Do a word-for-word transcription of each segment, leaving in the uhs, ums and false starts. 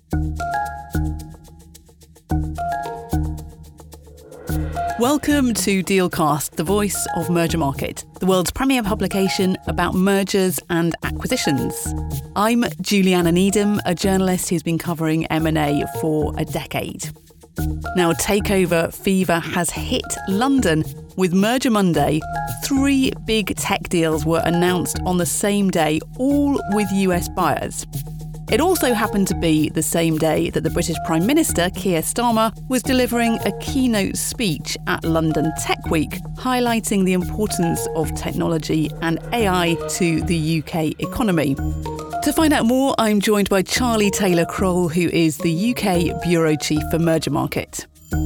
Welcome to Dealcast, the voice of Merger Market, the world's premier publication about mergers and acquisitions. I'm Juliana Needham, a journalist who's been covering M and A for a decade. Now, takeover fever has hit London with Merger Monday. Three big tech deals were announced on the same day, all with U S buyers. It also happened to be the same day that the British Prime Minister, Keir Starmer, was delivering a keynote speech at London Tech Week, highlighting the importance of technology and A I to the U K economy. To find out more, I'm joined by Charlie Taylor-Kroll, who is the U K Bureau Chief for Merger Market.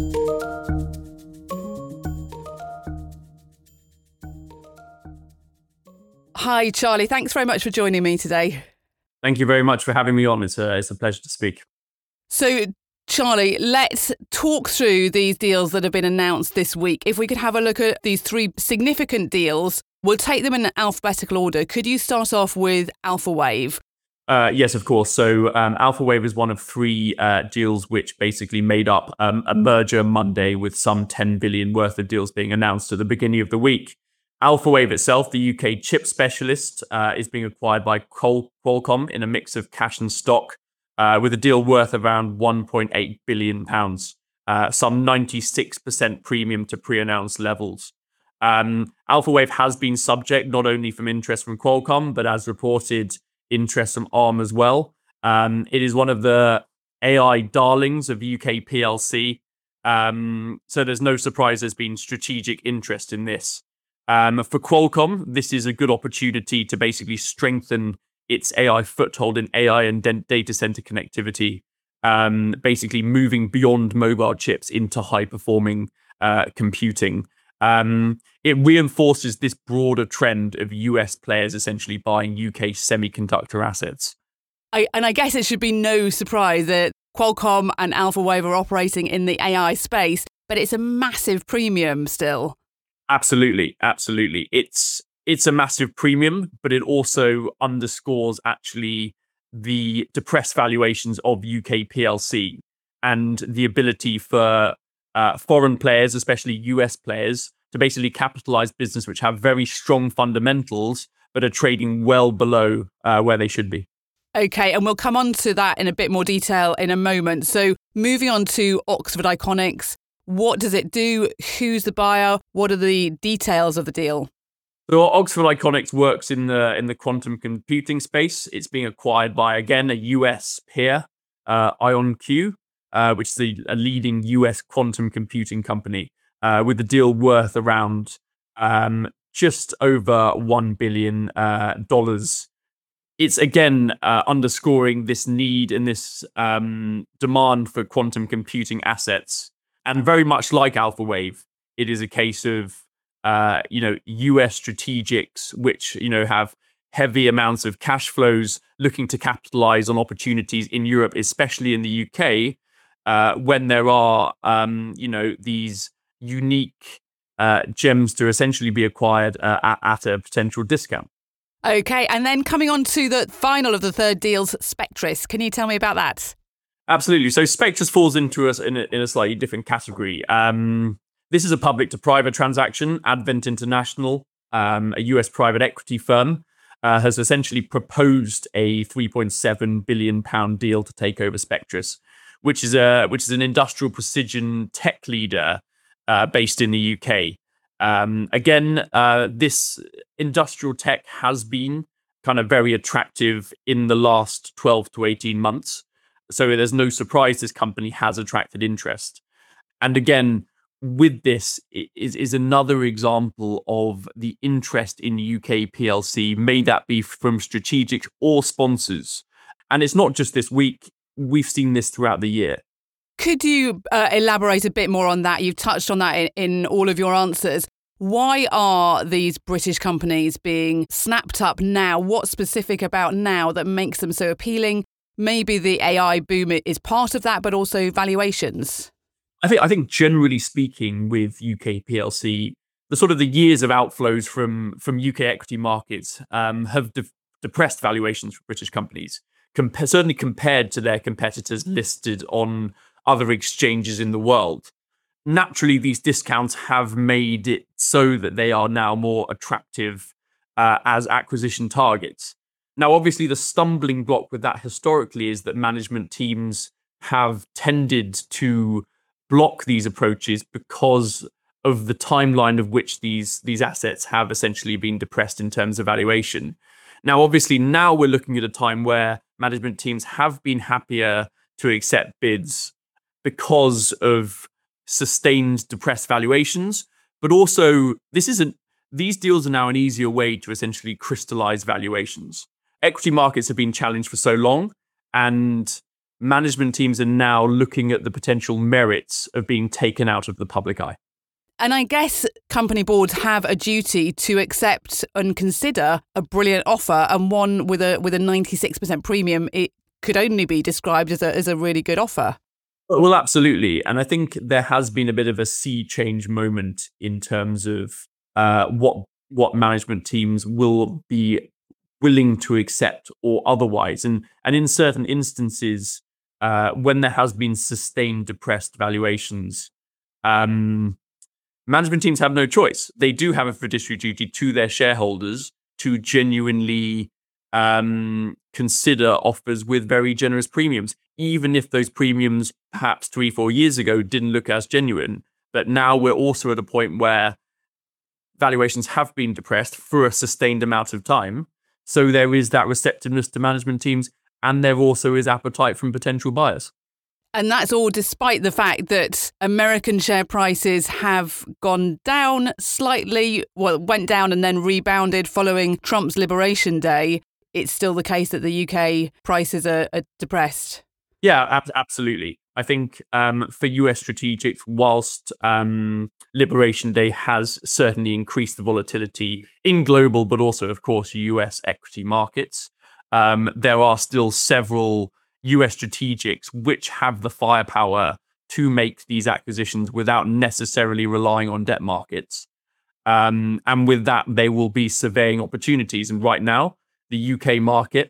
Hi, Charlie. Thanks very much for joining me today. Thank you very much for having me on. It's a, it's a pleasure to speak. So, Charlie, let's talk through these deals that have been announced this week. If we could have a look at these three significant deals, we'll take them in alphabetical order. Could you start off with Alphawave? Uh, yes, of course. So um, Alphawave is one of three uh, deals which basically made up um, a Merger Monday with some ten billion worth of deals being announced at the beginning of the week. Alphawave itself, the U K chip specialist, uh, is being acquired by Qual- Qualcomm in a mix of cash and stock, uh, with a deal worth around one point eight billion pounds, uh, some ninety-six percent premium to pre-announced levels. Um, Alphawave has been subject not only from interest from Qualcomm, but as reported, interest from Arm as well. Um, it is one of the A I darlings of U K P L C, um, so there's no surprise there's been strategic interest in this. Um, for Qualcomm, this is a good opportunity to basically strengthen its A I foothold in A I and de- data center connectivity, um, basically moving beyond mobile chips into high-performing uh, computing. Um, it reinforces this broader trend of U S players essentially buying U K semiconductor assets. I, and I guess it should be no surprise that Qualcomm and Alphawave are operating in the A I space, but it's a massive premium still. Absolutely, absolutely. It's it's a massive premium, but it also underscores actually the depressed valuations of U K P L C and the ability for uh, foreign players, especially U S players, to basically capitalize business which have very strong fundamentals, but are trading well below uh, where they should be. Okay, and we'll come on to that in a bit more detail in a moment. So moving on to Oxford Iconics. What does it do? Who's the buyer? What are the details of the deal? So Oxford Iconics works in the in the quantum computing space. It's being acquired by, again, a U S peer, uh, IonQ, uh, which is a, a leading U S quantum computing company, uh, with the deal worth around um, just over one billion dollars. Uh, it's, again, uh, underscoring this need and this um, demand for quantum computing assets. And very much like Alphawave, it is a case of, uh, you know, U S strategics, which, you know, have heavy amounts of cash flows looking to capitalize on opportunities in Europe, especially in the U K, uh, when there are, um, you know, these unique uh, gems to essentially be acquired uh, at, at a potential discount. Okay, and then coming on to the final of the third deals, Spectris. Can you tell me about that? Absolutely. So Spectris falls into us in a, in a slightly different category. Um, this is a public to private transaction. Advent International, um, a U S private equity firm, uh, has essentially proposed a three point seven billion pounds deal to take over Spectris, which is a which is an industrial precision tech leader uh, based in the U K. Um, again, uh, this industrial tech has been kind of very attractive in the last twelve to eighteen months. So there's no surprise this company has attracted interest. And again, with this is, is another example of the interest in U K P L C, may that be from strategics or sponsors. And it's not just this week. We've seen this throughout the year. Could you uh, elaborate a bit more on that? You've touched on that in, in all of your answers. Why are these British companies being snapped up now? What's specific about now that makes them so appealing? Maybe the A I boom is part of that, but also valuations. I think I think generally speaking, with U K P L C, the sort of the years of outflows from from U K equity markets um, have de- depressed valuations for British companies. compa- certainly compared to their competitors listed on other exchanges in the world. Naturally, these discounts have made it so that they are now more attractive uh, as acquisition targets. Now, obviously, the stumbling block with that historically is that management teams have tended to block these approaches because of the timeline of which these, these assets have essentially been depressed in terms of valuation. Now, obviously, now we're looking at a time where management teams have been happier to accept bids because of sustained depressed valuations, but also this isn't, these deals are now an easier way to essentially crystallize valuations. Equity markets have been challenged for so long, and management teams are now looking at the potential merits of being taken out of the public eye. And I guess company boards have a duty to accept and consider a brilliant offer, and one with a with a ninety-six percent premium, it could only be described as a as a really good offer. Well, absolutely. And I think there has been a bit of a sea change moment in terms of uh, what what management teams will be willing to accept or otherwise. And, and in certain instances, uh, when there has been sustained depressed valuations, um, management teams have no choice. They do have a fiduciary duty to their shareholders to genuinely um, consider offers with very generous premiums, even if those premiums perhaps three, four years ago didn't look as genuine. But now we're also at a point where valuations have been depressed for a sustained amount of time. So there is that receptiveness to management teams, and there also is appetite from potential buyers. And that's all despite the fact that American share prices have gone down slightly, well, went down and then rebounded following Trump's Liberation Day. It's still the case that the U K prices are, are depressed. Yeah, ab- absolutely. I think um, for U S strategics, whilst um, Liberation Day has certainly increased the volatility in global, but also, of course, U S equity markets, um, there are still several U S strategics which have the firepower to make these acquisitions without necessarily relying on debt markets. Um, and with that, they will be surveying opportunities. And right now, the U K market,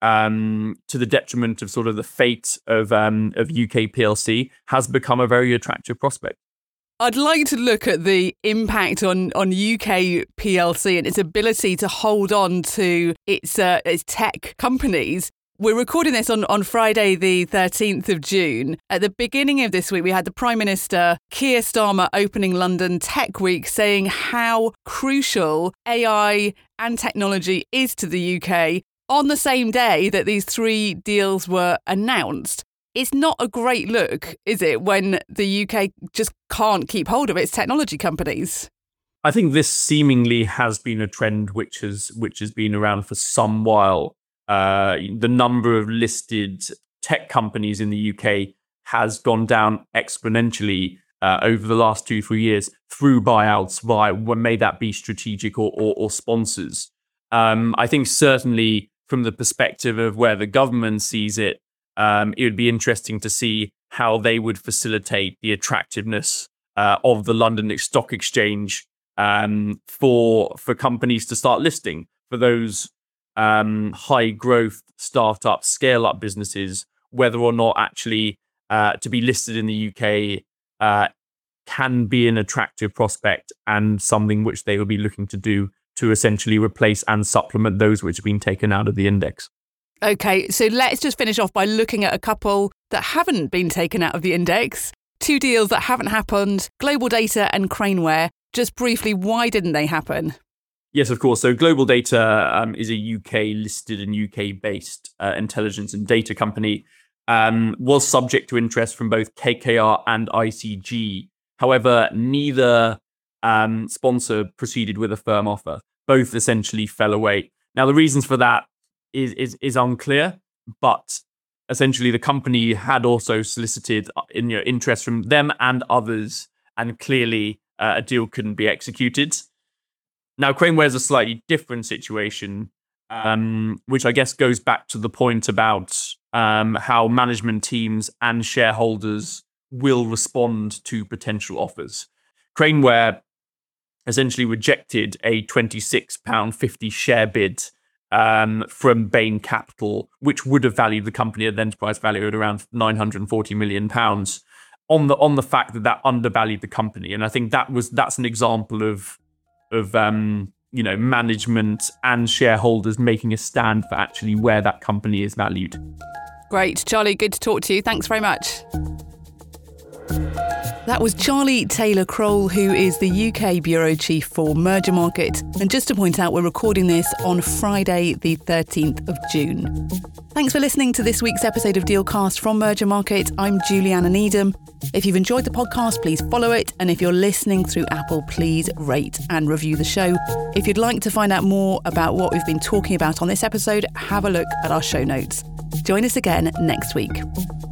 um, to the detriment of sort of the fate of um, of U K P L C, has become a very attractive prospect. I'd like to look at the impact on, on U K P L C and its ability to hold on to its uh, its tech companies. We're recording this on, on Friday, the thirteenth of June. At the beginning of this week, we had the Prime Minister, Keir Starmer, opening London Tech Week, saying how crucial A I and technology is to the U K on the same day that these three deals were announced. It's not a great look, is it, when the U K just can't keep hold of its technology companies? I think this seemingly has been a trend which has which has been around for some while. Uh, the number of listed tech companies in the U K has gone down exponentially uh, over the last two, three years through buyouts by, may that be strategic or, or, or sponsors. Um, I think certainly from the perspective of where the government sees it, um, it would be interesting to see how they would facilitate the attractiveness uh, of the London Stock Exchange um, for for companies to start listing, for those um, high growth startup scale up businesses, whether or not actually uh, to be listed in the U K uh, can be an attractive prospect and something which they will be looking to do to essentially replace and supplement those which have been taken out of the index. Okay, so let's just finish off by looking at a couple that haven't been taken out of the index. Two deals that haven't happened, Global Data and Craneware. Just briefly, why didn't they happen? Yes, of course. So Global Data um, is a U K listed and U K based uh, intelligence and data company, um, was subject to interest from both K K R and I C G. However, neither um, sponsor proceeded with a firm offer. Both essentially fell away. Now, the reasons for that is is, is unclear, but essentially the company had also solicited in your interest from them and others, and clearly uh, a deal couldn't be executed. Now, Craneware is a slightly different situation, um, which I guess goes back to the point about um, how management teams and shareholders will respond to potential offers. Craneware essentially rejected a twenty-six pounds fifty share bid um, from Bain Capital, which would have valued the company at an enterprise value at around nine hundred forty million pounds, on the on the fact that that undervalued the company. And I think that was that's an example of of um, you know management and shareholders making a stand for actually where that company is valued. Great, Charlie. Good to talk to you. Thanks very much. That was Charlie Taylor-Kroll, who is the U K Bureau Chief for Merger Market. And just to point out, we're recording this on Friday, the thirteenth of June. Thanks for listening to this week's episode of Dealcast from Merger Market. I'm Juliana Needham. If you've enjoyed the podcast, please follow it. And if you're listening through Apple, please rate and review the show. If you'd like to find out more about what we've been talking about on this episode, have a look at our show notes. Join us again next week.